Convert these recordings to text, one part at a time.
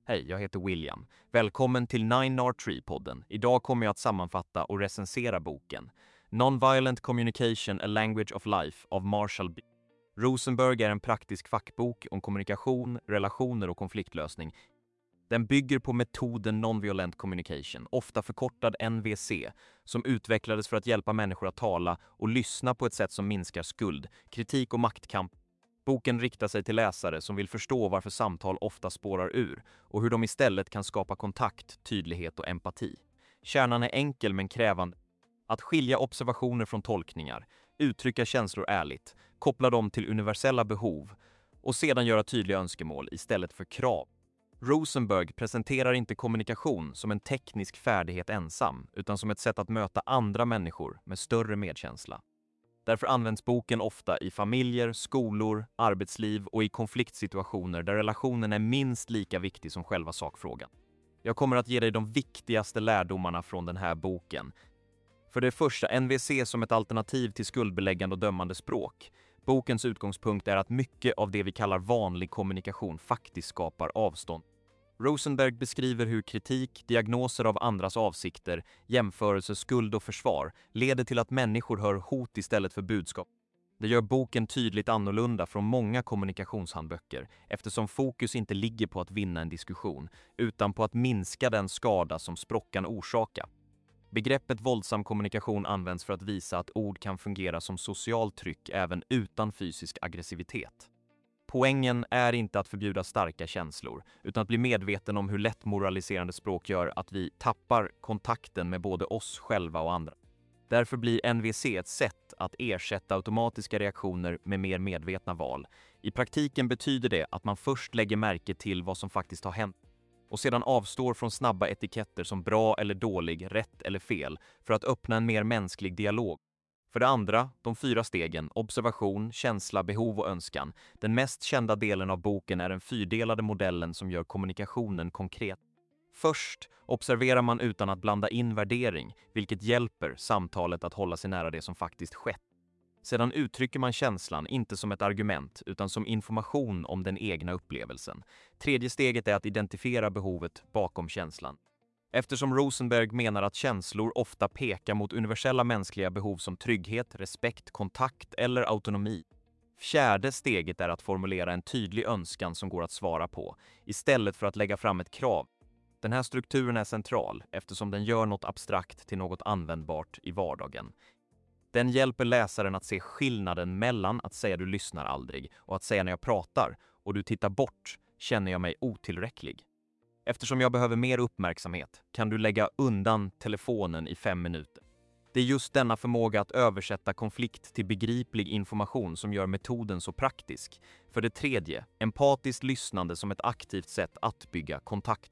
Hej, jag heter William. Välkommen till 9R3-podden. Idag kommer jag att sammanfatta och recensera boken Nonviolent Communication, A Language of Life av Marshall B. Rosenberg är en praktisk fackbok om kommunikation, relationer och konfliktlösning. Den bygger på metoden Nonviolent Communication, ofta förkortad NVC, som utvecklades för att hjälpa människor att tala och lyssna på ett sätt som minskar skuld, kritik och maktkamp. Boken riktar sig till läsare som vill förstå varför samtal ofta spårar ur och hur de istället kan skapa kontakt, tydlighet och empati. Kärnan är enkel men krävande. Att skilja observationer från tolkningar, uttrycka känslor ärligt, koppla dem till universella behov och sedan göra tydliga önskemål istället för krav. Rosenberg presenterar inte kommunikation som en teknisk färdighet ensam, utan som ett sätt att möta andra människor med större medkänsla. Därför används boken ofta i familjer, skolor, arbetsliv och i konfliktsituationer där relationen är minst lika viktig som själva sakfrågan. Jag kommer att ge dig de viktigaste lärdomarna från den här boken. För det första, NVC som ett alternativ till skuldbeläggande och dömande språk. Bokens utgångspunkt är att mycket av det vi kallar vanlig kommunikation faktiskt skapar avstånd. Rosenberg beskriver hur kritik, diagnoser av andras avsikter, jämförelse, skuld och försvar leder till att människor hör hot istället för budskap. Det gör boken tydligt annorlunda från många kommunikationshandböcker eftersom fokus inte ligger på att vinna en diskussion utan på att minska den skada som språckan orsakar. Begreppet våldsam kommunikation används för att visa att ord kan fungera som socialt tryck även utan fysisk aggressivitet. Poängen är inte att förbjuda starka känslor, utan att bli medveten om hur lätt moraliserande språk gör att vi tappar kontakten med både oss själva och andra. Därför blir NVC ett sätt att ersätta automatiska reaktioner med mer medvetna val. I praktiken betyder det att man först lägger märke till vad som faktiskt har hänt och sedan avstår från snabba etiketter som bra eller dålig, rätt eller fel för att öppna en mer mänsklig dialog. För det andra, de 4 stegen, observation, känsla, behov och önskan. Den mest kända delen av boken är den 4-delade modellen som gör kommunikationen konkret. Först observerar man utan att blanda in värdering, vilket hjälper samtalet att hålla sig nära det som faktiskt skett. Sedan uttrycker man känslan inte som ett argument utan som information om den egna upplevelsen. Tredje steget är att identifiera behovet bakom känslan. Eftersom Rosenberg menar att känslor ofta pekar mot universella mänskliga behov som trygghet, respekt, kontakt eller autonomi. Fjärde steget är att formulera en tydlig önskan som går att svara på, istället för att lägga fram ett krav. Den här strukturen är central eftersom den gör något abstrakt till något användbart i vardagen. Den hjälper läsaren att se skillnaden mellan att säga du lyssnar aldrig och att säga när jag pratar och du tittar bort känner jag mig otillräcklig. Eftersom jag behöver mer uppmärksamhet kan du lägga undan telefonen i 5 minuter. Det är just denna förmåga att översätta konflikt till begriplig information som gör metoden så praktisk. För det tredje, empatiskt lyssnande som ett aktivt sätt att bygga kontakt.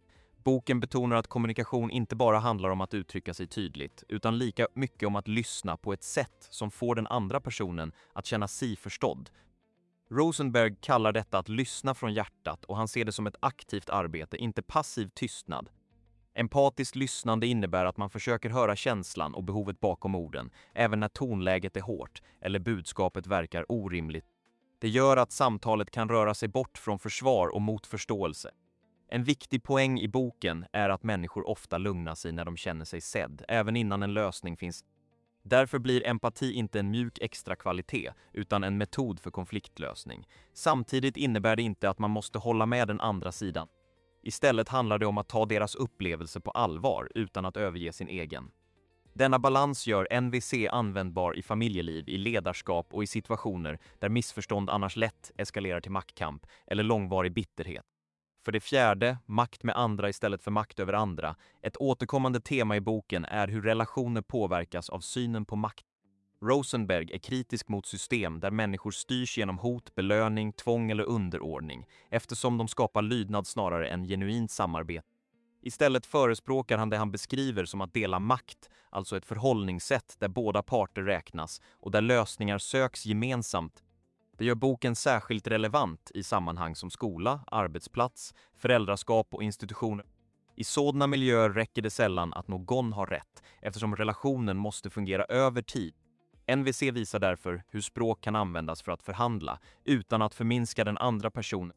Boken betonar att kommunikation inte bara handlar om att uttrycka sig tydligt, utan lika mycket om att lyssna på ett sätt som får den andra personen att känna sig förstådd. Rosenberg kallar detta att lyssna från hjärtat och han ser det som ett aktivt arbete, inte passiv tystnad. Empatiskt lyssnande innebär att man försöker höra känslan och behovet bakom orden, även när tonläget är hårt eller budskapet verkar orimligt. Det gör att samtalet kan röra sig bort från försvar och mot förståelse. En viktig poäng i boken är att människor ofta lugnar sig när de känner sig sedd, även innan en lösning finns. Därför blir empati inte en mjuk extra kvalitet, utan en metod för konfliktlösning. Samtidigt innebär det inte att man måste hålla med den andra sidan. Istället handlar det om att ta deras upplevelse på allvar utan att överge sin egen. Denna balans gör NVC användbar i familjeliv, i ledarskap och i situationer där missförstånd annars lätt eskalerar till maktkamp eller långvarig bitterhet. För det fjärde, makt med andra istället för makt över andra. Ett återkommande tema i boken är hur relationer påverkas av synen på makt. Rosenberg är kritisk mot system där människor styrs genom hot, belöning, tvång eller underordning, eftersom de skapar lydnad snarare än genuint samarbete. Istället förespråkar han det han beskriver som att dela makt, alltså ett förhållningssätt där båda parter räknas och där lösningar söks gemensamt. Det gör boken särskilt relevant i sammanhang som skola, arbetsplats, föräldraskap och institutioner. I sådana miljöer räcker det sällan att någon har rätt, eftersom relationen måste fungera över tid. NVC visar därför hur språk kan användas för att förhandla, utan att förminska den andra personen.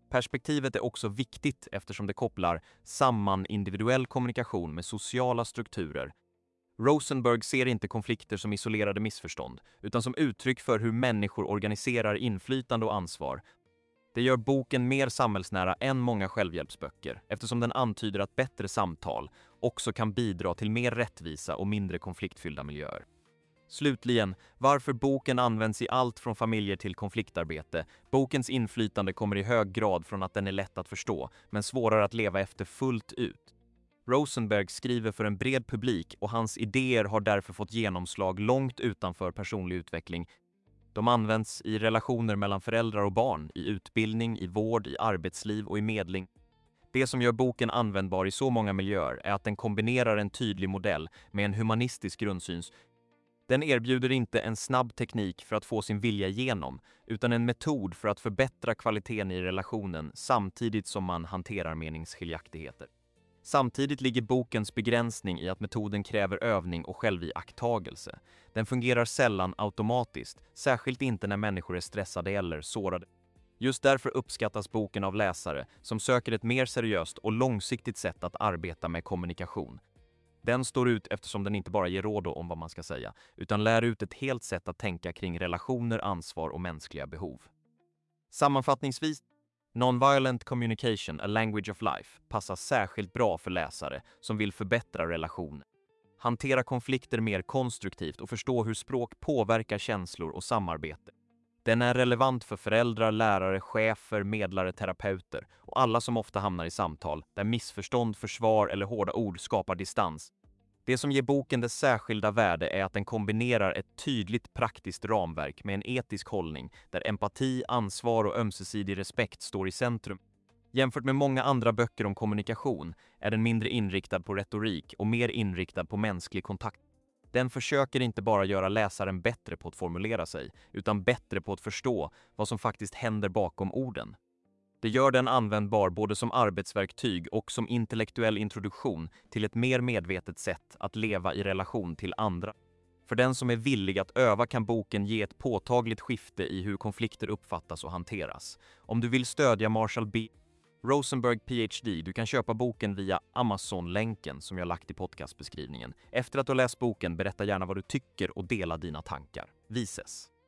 Perspektivet är också viktigt eftersom det kopplar samman individuell kommunikation med sociala strukturer. Rosenberg ser inte konflikter som isolerade missförstånd, utan som uttryck för hur människor organiserar inflytande och ansvar. Det gör boken mer samhällsnära än många självhjälpsböcker, eftersom den antyder att bättre samtal också kan bidra till mer rättvisa och mindre konfliktfyllda miljöer. Slutligen, varför boken används i allt från familjer till konfliktarbete. Bokens inflytande kommer i hög grad från att den är lätt att förstå, men svårare att leva efter fullt ut. Rosenberg skriver för en bred publik och hans idéer har därför fått genomslag långt utanför personlig utveckling. De används i relationer mellan föräldrar och barn, i utbildning, i vård, i arbetsliv och i medling. Det som gör boken användbar i så många miljöer är att den kombinerar en tydlig modell med en humanistisk grundsyn. Den erbjuder inte en snabb teknik för att få sin vilja igenom, utan en metod för att förbättra kvaliteten i relationen samtidigt som man hanterar meningsskiljaktigheter. Samtidigt ligger bokens begränsning i att metoden kräver övning och själviakttagelse. Den fungerar sällan automatiskt, särskilt inte när människor är stressade eller sårade. Just därför uppskattas boken av läsare som söker ett mer seriöst och långsiktigt sätt att arbeta med kommunikation. Den står ut eftersom den inte bara ger råd om vad man ska säga, utan lär ut ett helt sätt att tänka kring relationer, ansvar och mänskliga behov. Sammanfattningsvis, Nonviolent Communication, A Language of Life passar särskilt bra för läsare som vill förbättra relationer, hantera konflikter mer konstruktivt och förstå hur språk påverkar känslor och samarbete. Den är relevant för föräldrar, lärare, chefer, medlare, terapeuter och alla som ofta hamnar i samtal där missförstånd, försvar eller hårda ord skapar distans. Det som ger boken dess särskilda värde är att den kombinerar ett tydligt praktiskt ramverk med en etisk hållning där empati, ansvar och ömsesidig respekt står i centrum. Jämfört med många andra böcker om kommunikation är den mindre inriktad på retorik och mer inriktad på mänsklig kontakt. Den försöker inte bara göra läsaren bättre på att formulera sig, utan bättre på att förstå vad som faktiskt händer bakom orden. Det gör den användbar både som arbetsverktyg och som intellektuell introduktion till ett mer medvetet sätt att leva i relation till andra. För den som är villig att öva kan boken ge ett påtagligt skifte i hur konflikter uppfattas och hanteras. Om du vill stödja Marshall B. Rosenberg PhD, du kan köpa boken via Amazon-länken som jag lagt i podcastbeskrivningen. Efter att du har läst boken, berätta gärna vad du tycker och dela dina tankar. Vi ses!